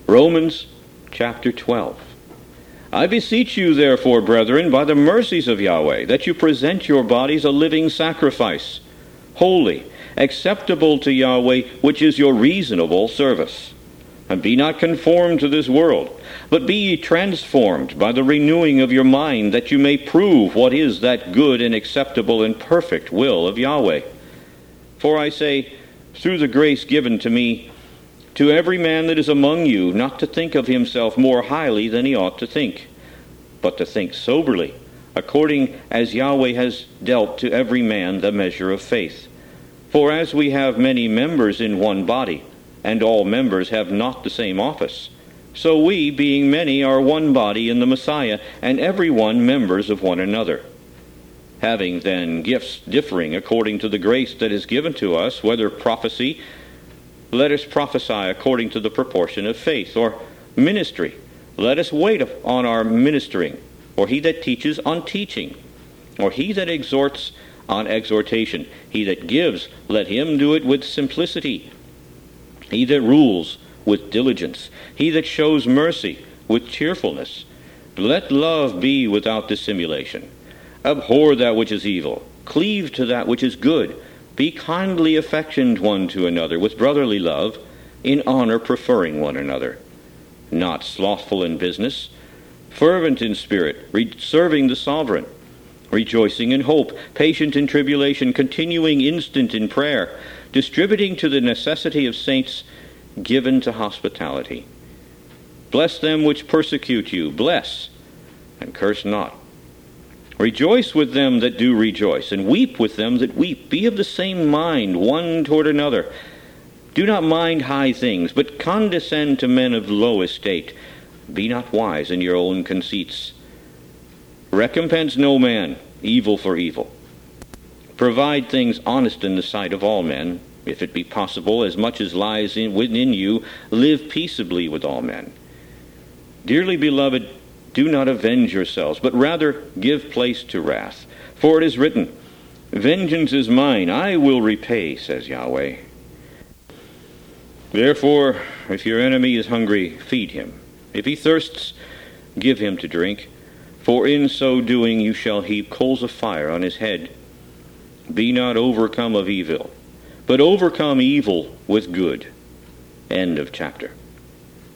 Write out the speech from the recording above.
Romans chapter 12. I beseech you, therefore, brethren, by the mercies of Yahweh, that you present your bodies a living sacrifice, holy, acceptable to Yahweh, which is your reasonable service. And be not conformed to this world, but be ye transformed by the renewing of your mind, that you may prove what is that good and acceptable and perfect will of Yahweh. For I say, through the grace given to me, to every man that is among you, not to think of himself more highly than he ought to think, but to think soberly, according as Yahweh has dealt to every man the measure of faith. For as we have many members in one body, and all members have not the same office, so we, being many, are one body in the Messiah, and every one members of one another. Having then gifts differing according to the grace that is given to us, whether prophecy, let us prophesy according to the proportion of faith, or ministry, let us wait on our ministering, or he that teaches on teaching, or he that exhorts on exhortation. He that gives, let him do it with simplicity. He that rules, with diligence. He that shows mercy, with cheerfulness. Let love be without dissimulation. Abhor that which is evil. Cleave to that which is good. Be kindly affectioned one to another with brotherly love, in honor preferring one another. Not slothful in business, fervent in spirit, serving the sovereign, rejoicing in hope, patient in tribulation, continuing instant in prayer, distributing to the necessity of saints, given to hospitality. Bless them which persecute you, bless, and curse not. Rejoice with them that do rejoice, and weep with them that weep. Be of the same mind one toward another. Do not mind high things, but condescend to men of low estate. Be not wise in your own conceits. Recompense no man evil for evil. Provide things honest in the sight of all men. If it be possible, as much as lies within you, live peaceably with all men. Dearly beloved, do not avenge yourselves, but rather give place to wrath. For it is written, vengeance is mine, I will repay, says Yahweh. Therefore, if your enemy is hungry, feed him. If he thirsts, give him to drink. For in so doing you shall heap coals of fire on his head. Be not overcome of evil, but overcome evil with good. End of chapter.